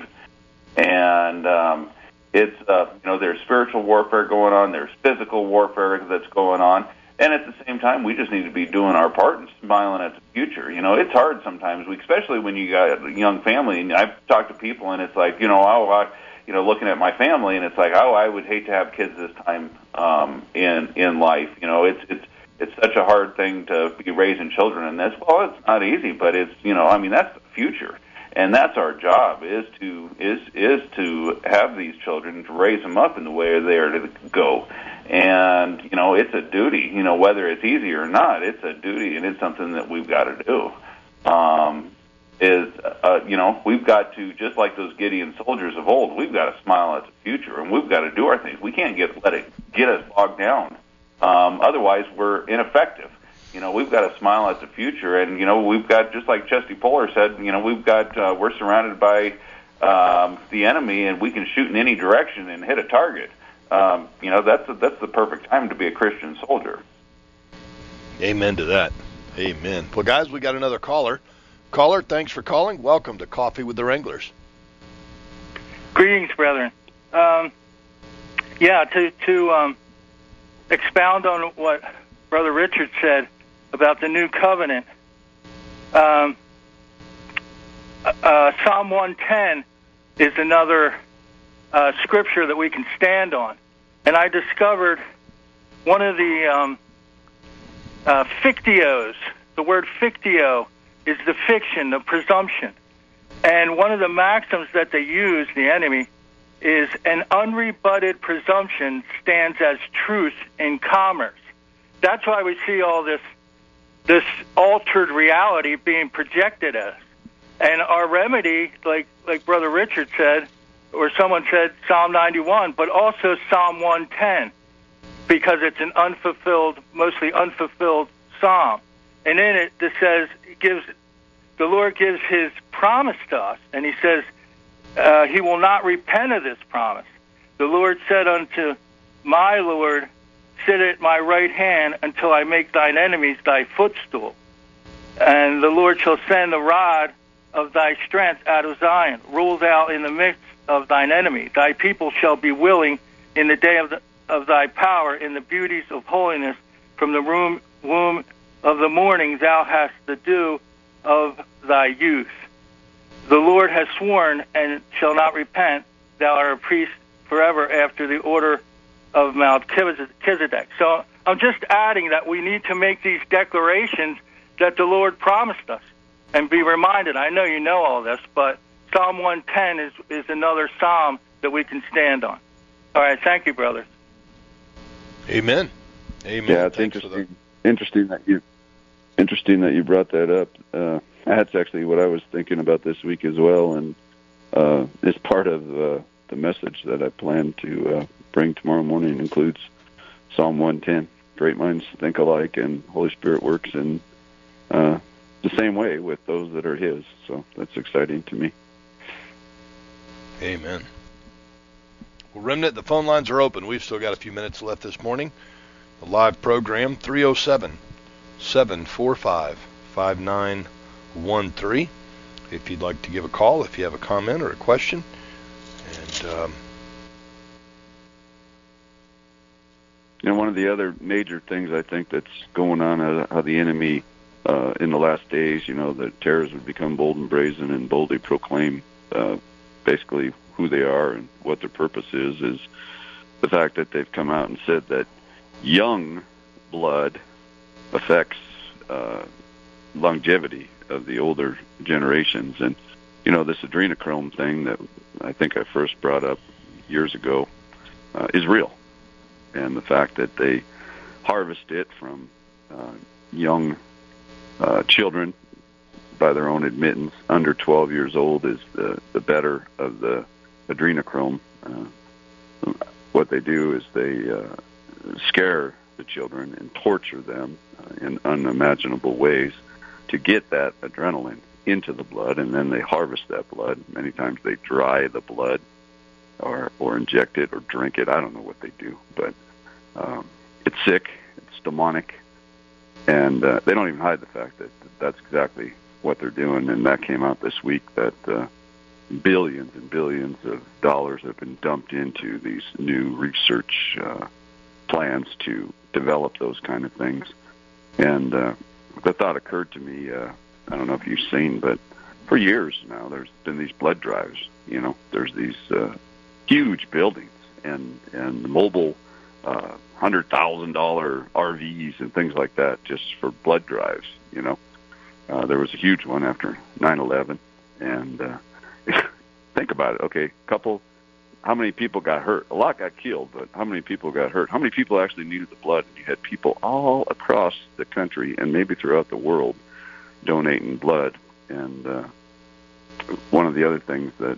And um, it's, uh, you know, there's spiritual warfare going on, there's physical warfare that's going on, and at the same time, we just need to be doing our part and smiling at the future. You know, it's hard sometimes, we, especially when you got a young family, and I've talked to people, and it's like, you know, oh, I... you know, looking at my family, and it's like, oh, I would hate to have kids this time um, in in life. You know, it's it's it's such a hard thing to be raising children in this. Well, it's not easy, but it's, you know, I mean, that's the future, and that's our job is to is is to have these children, to raise them up in the way they are to go. And you know, it's a duty. You know, whether it's easy or not, it's a duty, and it's something that we've got to do. Um, is, uh, you know, we've got to, just like those Gideon soldiers of old, we've got to smile at the future, and we've got to do our things. We can't get let it get us bogged down. Um, otherwise, we're ineffective. You know, we've got to smile at the future, and, you know, we've got, just like Chesty Puller said, you know, we've got, uh, we're surrounded by um, the enemy, and we can shoot in any direction and hit a target. Um, you know, that's, a, that's the perfect time to be a Christian soldier. Amen to that. Amen. Well, guys, we got another caller. Caller, thanks for calling. Welcome to Coffee with the Wranglers. Greetings, brethren. Um, yeah, to to um, expound on what Brother Richard said about the new covenant. Um, uh, Psalm one ten is another uh, scripture that we can stand on, and I discovered one of the um, uh, fictios. The word fictio is the fiction, the presumption. And one of the maxims that they use, the enemy, is an unrebutted presumption stands as truth in commerce. That's why we see all this this altered reality being projected at us. And our remedy, like like Brother Richard said, or someone said, Psalm ninety-one, but also Psalm one ten, because it's an unfulfilled, mostly unfulfilled psalm. And in it, it says, it gives the Lord gives His promise to us, and He says uh, He will not repent of this promise. The Lord said unto my Lord, sit at my right hand until I make thine enemies thy footstool. And the Lord shall send the rod of thy strength out of Zion, rule thou in the midst of thine enemy. Thy people shall be willing in the day of, the, of thy power, in the beauties of holiness. From the womb, womb of the morning thou hast the dew of thy youth. The Lord has sworn and shall not repent. Thou art a priest forever after the order of Melchizedek. So I'm just adding that we need to make these declarations that the Lord promised us and be reminded. I know you know all this, but Psalm one ten is, is another psalm that we can stand on. All right, thank you, brothers. Amen. Amen. Yeah, it's Thanks interesting. Interesting that you interesting that you brought that up. Uh, that's actually what I was thinking about this week as well, and uh, it's part of uh, the message that I plan to uh, bring tomorrow morning. Includes Psalm one ten. Great minds think alike, and Holy Spirit works in uh, the same way with those that are His. So that's exciting to me. Amen. Well, Remnant, the phone lines are open. We've still got a few minutes left this morning. The live program, three oh seven, seven four five, five nine one three. If you'd like to give a call, if you have a comment or a question. And um, you know, one of the other major things I think that's going on, uh, how the enemy uh, in the last days, you know, the terrorists would become bold and brazen and boldly proclaim uh, basically who they are and what their purpose is, is the fact that they've come out and said that young blood affects uh, longevity of the older generations. And, you know, this adrenochrome thing that I think I first brought up years ago uh, is real. And the fact that they harvest it from uh, young uh, children, by their own admittance, under twelve years old is the, the better of the adrenochrome. Uh, what they do is they uh, scare the children and torture them uh, in unimaginable ways to get that adrenaline into the blood, and then they harvest that blood. Many times they dry the blood or or inject it or drink it. I don't know what they do, but um, it's sick, it's demonic, and uh, they don't even hide the fact that, that that's exactly what they're doing. And that came out this week, that uh, billions and billions of dollars have been dumped into these new research uh, plans to develop those kind of things. And uh, the thought occurred to me, uh, I don't know if you've seen, but for years now there's been these blood drives. You know, there's these uh, huge buildings and, and mobile uh, one hundred thousand dollars R Vs and things like that just for blood drives, you know. Uh, there was a huge one after nine eleven, and uh, think about it. Okay, couple, how many people got hurt? A lot got killed, but how many people got hurt? How many people actually needed the blood? You had people all across the country and maybe throughout the world donating blood. And uh, one of the other things that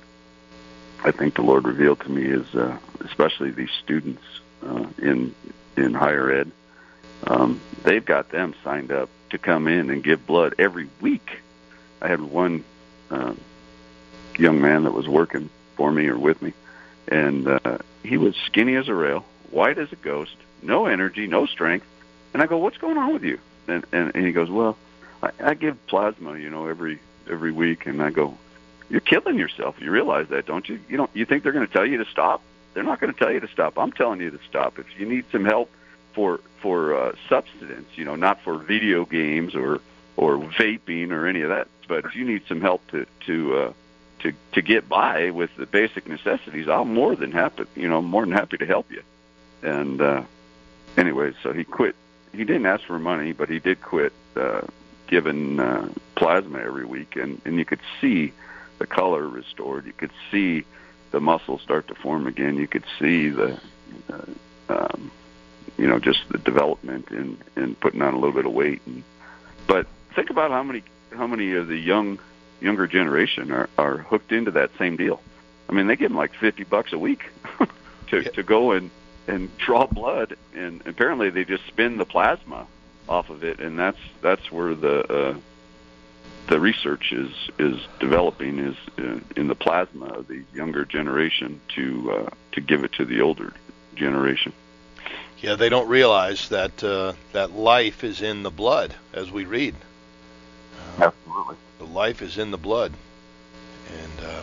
I think the Lord revealed to me is, uh, especially these students uh, in in higher ed, um, they've got them signed up to come in and give blood every week. I had one uh, young man that was working for me or with me, and uh, he was skinny as a rail, white as a ghost, no energy, no strength. And I go, what's going on with you? And, and, and he goes, well, I, I give plasma, you know, every every week. And I go, you're killing yourself. You realize that, don't you? You don't. You think they're going to tell you to stop? They're not going to tell you to stop. I'm telling you to stop. If you need some help for for uh, substance, you know, not for video games or or vaping or any of that, but if you need some help to to uh, to to get by with the basic necessities, I'm more than happy. You know, more than happy to help you. And uh, anyway, so he quit. He didn't ask for money, but he did quit uh, giving uh, plasma every week, and and you could see the color restored. You could see the muscles start to form again. You could see the, uh, um, you know, just the development in, in putting on a little bit of weight. And, but think about how many how many of the young younger generation are, are hooked into that same deal. I mean, they give them like fifty bucks a week to to go and, and draw blood, and apparently they just spin the plasma off of it, and that's that's where the uh, the research is is developing, is uh, in the plasma of the younger generation to uh, to give it to the older generation. Yeah, they don't realize that uh, that life is in the blood, as we read. Uh, Absolutely, the life is in the blood, and uh,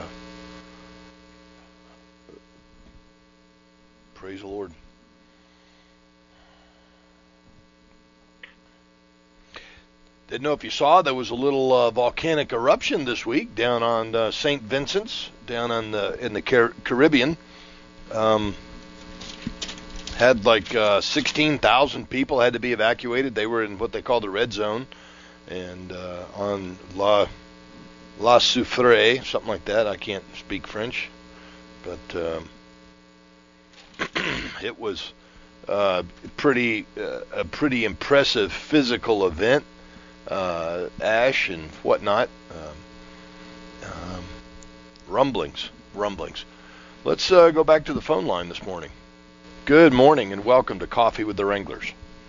praise the Lord. Didn't know if you saw, there was a little uh, volcanic eruption this week down on uh, Saint Vincent's, down on the, in the Car- Caribbean. Um, had like uh, sixteen thousand people had to be evacuated. They were in what they call the red zone, and uh, on La La Soufrière, something like that. I can't speak French, but um, it was uh, pretty uh, a pretty impressive physical event. Uh, ash and whatnot, um, um, rumblings, rumblings. Let's uh, go back to the phone line this morning. Good morning and welcome to Coffee with the Wranglers.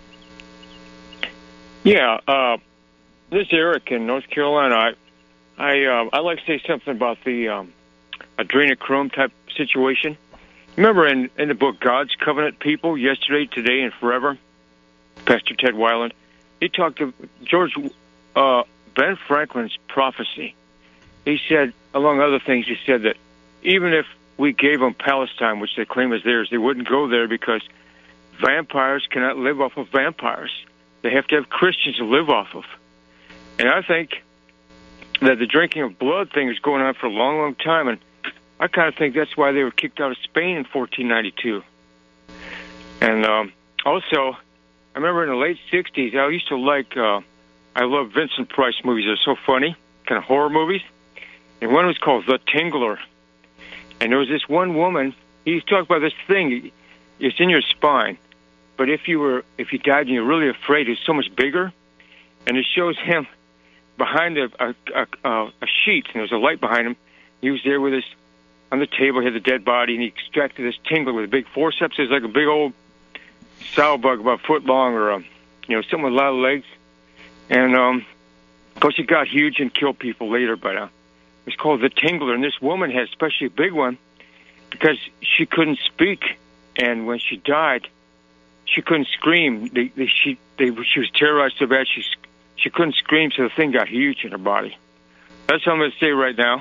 Yeah, uh, this is Eric in North Carolina. I I uh, I like to say something about the um, adrenochrome type situation. Remember in in the book God's Covenant People, Yesterday, Today, and Forever, Pastor Ted Weiland. He talked to George uh, Ben Franklin's prophecy. He said, among other things, he said that even if we gave them Palestine, which they claim is theirs, they wouldn't go there because vampires cannot live off of vampires. They have to have Christians to live off of. And I think that the drinking of blood thing is going on for a long, long time, and I kind of think that's why they were kicked out of Spain in fourteen ninety-two. And um, also, I remember in the late sixties, I used to like, uh, I love Vincent Price movies. They're so funny, kind of horror movies. And one was called The Tingler. And there was this one woman, he talked about this thing, it's in your spine. But if you were, if you died and you're really afraid, it's so much bigger. And it shows him behind a, a, a, a sheet, and there was a light behind him. He was there with his, on the table, he had the dead body, and he extracted this tingler with a big forceps. It was like a big old sow bug about a foot long, or a, you know, something with a lot of legs. And um, of course, it got huge and killed people later. But uh, it was called the Tingler, and this woman had especially a big one because she couldn't speak, and when she died, she couldn't scream. They, they, she, they, she was terrorized so bad she she couldn't scream, so the thing got huge in her body. That's what I'm going to say right now.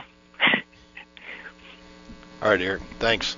All right, Eric. Thanks.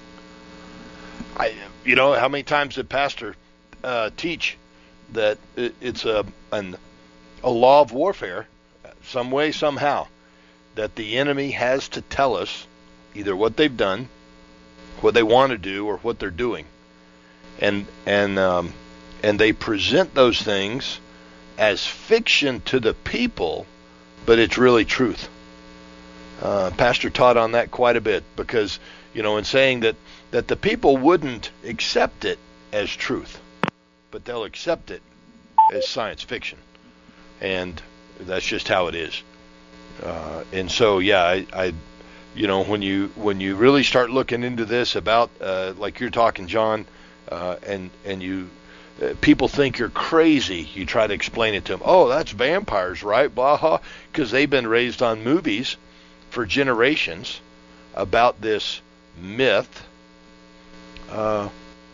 I, you know, how many times did Pastor uh, teach that it, it's a an, a law of warfare, some way, somehow, that the enemy has to tell us either what they've done, what they want to do, or what they're doing, and and um, and they present those things as fiction to the people, but it's really truth. Uh, Pastor taught on that quite a bit because, you know, in saying that, that the people wouldn't accept it as truth, but they'll accept it as science fiction. And that's just how it is. Uh, and so, yeah, I, I, you know, when you when you really start looking into this about, uh, like you're talking, John, uh, and, and you, uh, people think you're crazy, you try to explain it to them. Oh, that's vampires, right? Blah, blah, because they've been raised on movies for generations about this myth. Uh,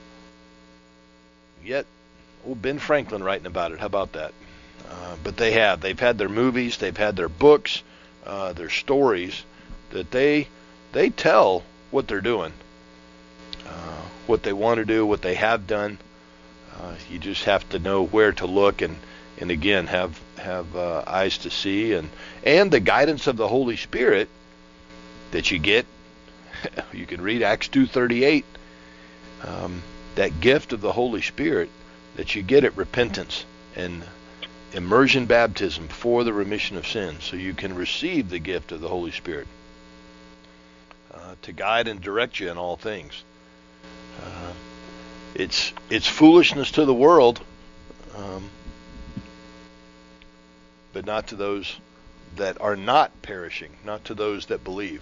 yet, old Ben Franklin writing about it. How about that? Uh, but they have. They've had their movies. They've had their books, uh, their stories that they they tell what they're doing, uh, what they want to do, what they have done. Uh, you just have to know where to look, and, and again have have uh, eyes to see, and and the guidance of the Holy Spirit that you get. You can read Acts two thirty-eight. Um, that gift of the Holy Spirit that you get at repentance and immersion baptism for the remission of sins, so you can receive the gift of the Holy Spirit uh, to guide and direct you in all things. Uh, it's it's foolishness to the world, um, but not to those that are not perishing, not to those that believe.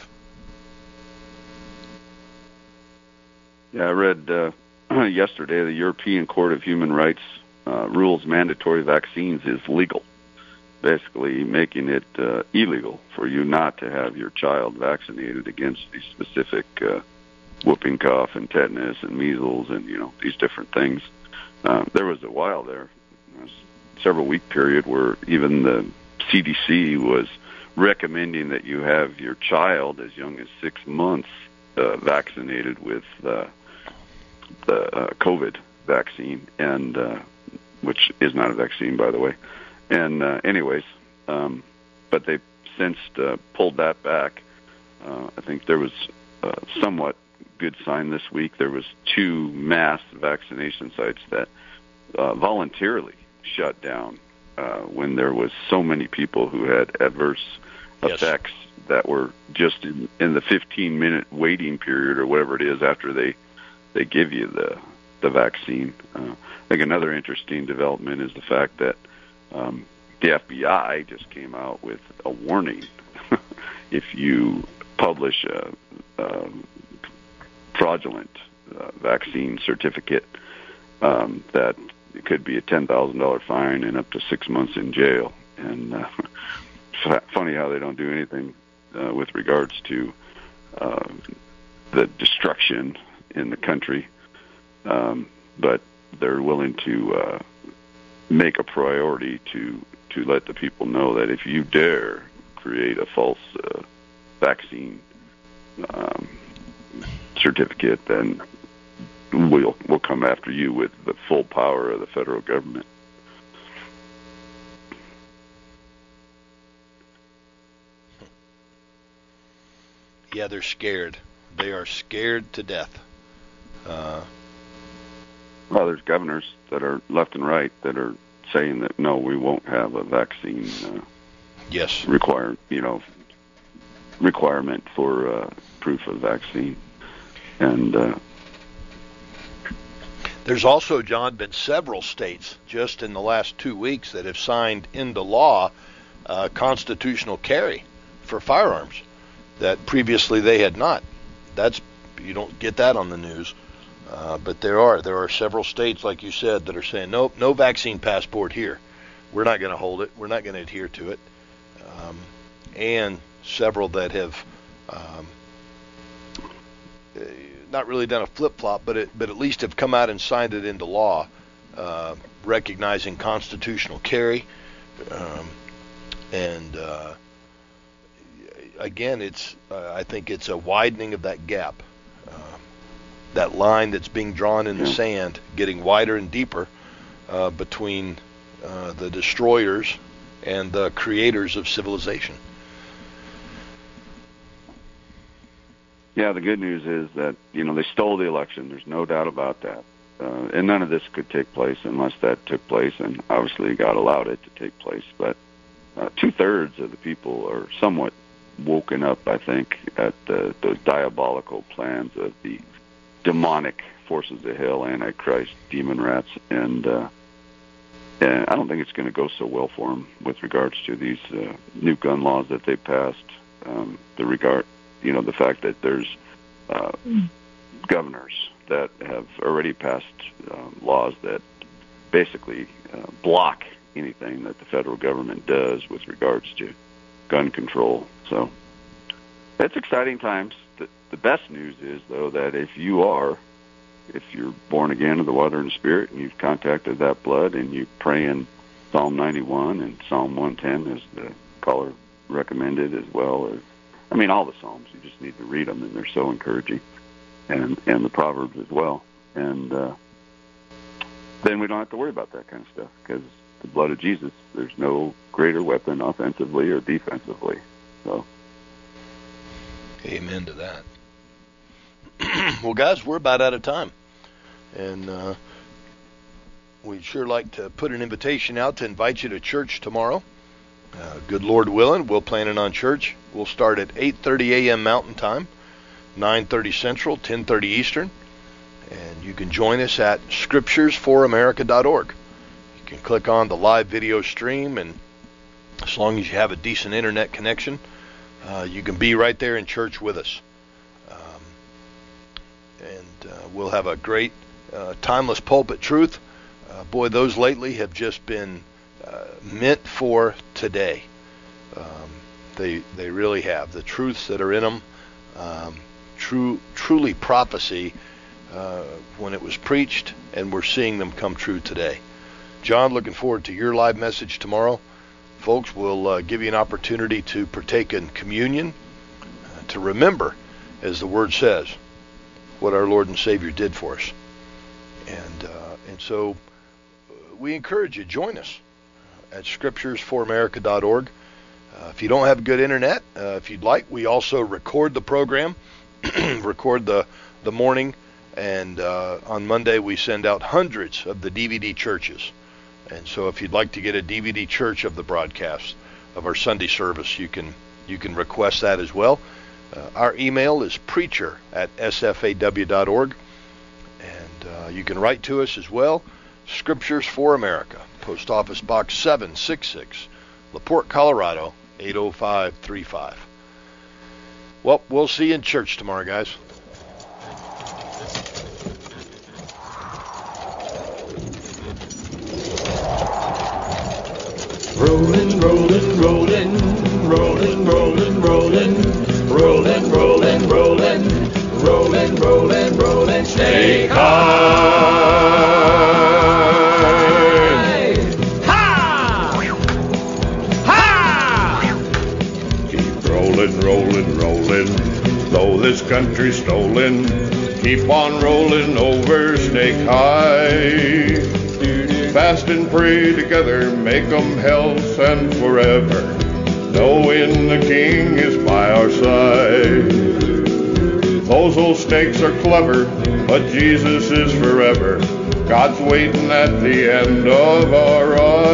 Yeah, I read uh, yesterday the European Court of Human Rights uh, rules mandatory vaccines is legal, basically making it uh, illegal for you not to have your child vaccinated against these specific uh, whooping cough and tetanus and measles and, you know, these different things. Uh, there was a while there, a several week period, where even the C D C was recommending that you have your child as young as six months uh, vaccinated with uh, the uh, COVID vaccine, and uh, which is not a vaccine, by the way. And uh, anyways, um, but they since uh, pulled that back. Uh, I think there was uh, somewhat good sign this week. There was two mass vaccination sites that uh, voluntarily shut down uh, when there was so many people who had adverse Yes. effects that were just in, in the fifteen minute waiting period or whatever it is after they they give you the the vaccine. Uh, I think another interesting development is the fact that um, the F B I just came out with a warning. If you publish a, a fraudulent uh, vaccine certificate, um, that it could be a ten thousand dollars fine and up to six months in jail. And uh, funny how they don't do anything uh, with regards to uh, the destruction in the country, um, but they're willing to uh, make a priority to to let the people know that if you dare create a false uh, vaccine um, certificate, then we'll we'll come after you with the full power of the federal government. Yeah, they're scared. They are scared to death. Uh, well, there's governors that are left and right that are saying that no, we won't have a vaccine. Uh, yes. Require you know requirement for uh, proof of vaccine, and uh, there's also, John, been several states just in the last two weeks that have signed into law uh, constitutional carry for firearms that previously they had not. That's, you don't get that on the news, uh, but there are there are several states, like you said, that are saying nope, no vaccine passport here. We're not going to hold it. We're not going to adhere to it. Um, and several that have um, not really done a flip flop, but it, but at least have come out and signed it into law, uh, recognizing constitutional carry, um, and. Uh, Again, it's. Uh, I think it's a widening of that gap, uh, that line that's being drawn in the sand, getting wider and deeper uh, between uh, the destroyers and the creators of civilization. Yeah, the good news is that you know they stole the election. There's no doubt about that, uh, and none of this could take place unless that took place, and obviously God allowed it to take place. But uh, two thirds of the people are somewhat woken up, I think, at uh, those diabolical plans of the demonic forces of hell, Antichrist, demon rats, and, uh, and I don't think it's going to go so well for them with regards to these uh, new gun laws that they passed. Um, the regard, you know, the fact that there's uh, mm. governors that have already passed um, laws that basically uh, block anything that the federal government does with regards to gun control. So it's exciting times. The, the best news is, though, that if you are, if you're born again of the water and spirit, and you've contacted that blood, and you pray in Psalm ninety-one and Psalm one ten, as the caller recommended, as well as I mean, all the Psalms, you just need to read them, and they're so encouraging, and and the Proverbs as well. And uh, then we don't have to worry about that kind of stuff, because the blood of Jesus, there's no greater weapon offensively or defensively. So, amen to that. Well, guys, we're about out of time, and uh, we'd sure like to put an invitation out to invite you to church tomorrow. Uh, good Lord willing, we'll plan it on church. We'll start at eight thirty a.m. Mountain Time, nine thirty Central, ten thirty Eastern, and you can join us at scriptures for america dot org. You can click on the live video stream, and as long as you have a decent internet connection, uh, you can be right there in church with us. Um, and uh, we'll have a great uh, timeless pulpit truth. Uh, boy, those lately have just been uh, meant for today. Um, they they really have. The truths that are in them, um, true truly prophecy uh, when it was preached, and we're seeing them come true today. John, looking forward to your live message tomorrow. Folks, we'll uh, give you an opportunity to partake in communion, uh, to remember, as the Word says, what our Lord and Savior did for us. And uh, and so uh, we encourage you, join us at scriptures for america dot org. Uh, if you don't have good internet, uh, if you'd like, we also record the program, record the, the morning, and uh, on Monday we send out hundreds of the D V D churches. And so if you'd like to get a D V D church of the broadcast of our Sunday service, you can you can request that as well. Uh, our email is preacher at s f a w dot org, and uh, you can write to us as well. Scriptures for America, Post Office Box seven sixty-six, LaPorte, Colorado eight oh five three five. Well, we'll see you in church tomorrow, guys. Rolling, rolling, rolling, rolling, rolling, rolling, rolling, rolling, rolling, rolling, rolling, rolling, snake high. Ha! Ha! Keep rolling, rolling, rolling, though this country's stolen. Keep on rolling over Snake High. Fast and pray together, make 'em health and forever, knowing the King is by our side. Those old snakes are clever, but Jesus is forever. God's waiting at the end of our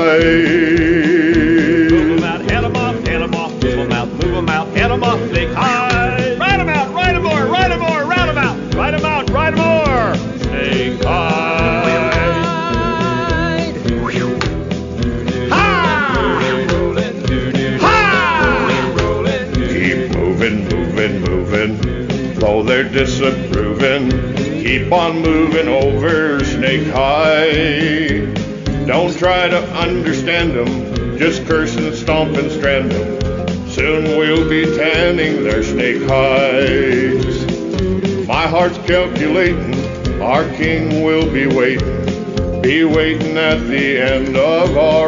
ride. Move 'em out, head 'em off, head 'em off, move 'em out, move 'em out, head 'em off, Snake High. Ride 'em out, ride 'em more, ride 'em more, round 'em out, ride 'em out, ride 'em more, Snake High. Though they're disapproving, keep on moving over Snake High. Don't try to understand them, just curse and stomp and strand them. Soon we'll be tanning their Snake Highs. My heart's calculating, our King will be waiting, be waiting at the end of our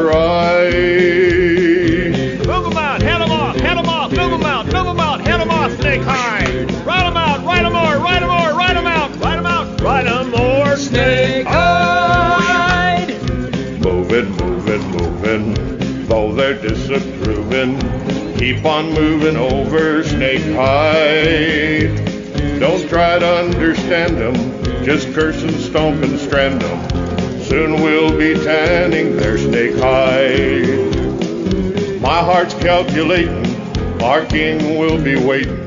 ride. Move 'em out, head 'em off, head 'em off, move 'em out, move 'em out, head 'em off, Snake High. Ride 'em out, ride 'em more, ride 'em more, ride 'em out, ride 'em out, ride 'em more, Snake High. Moving, moving, moving, though they're disapproving, keep on moving over Snake High. Don't try to understand them, just curse and stomp and strand them. Soon we'll be tanning their Snake High. My heart's calculating, our King will be waiting,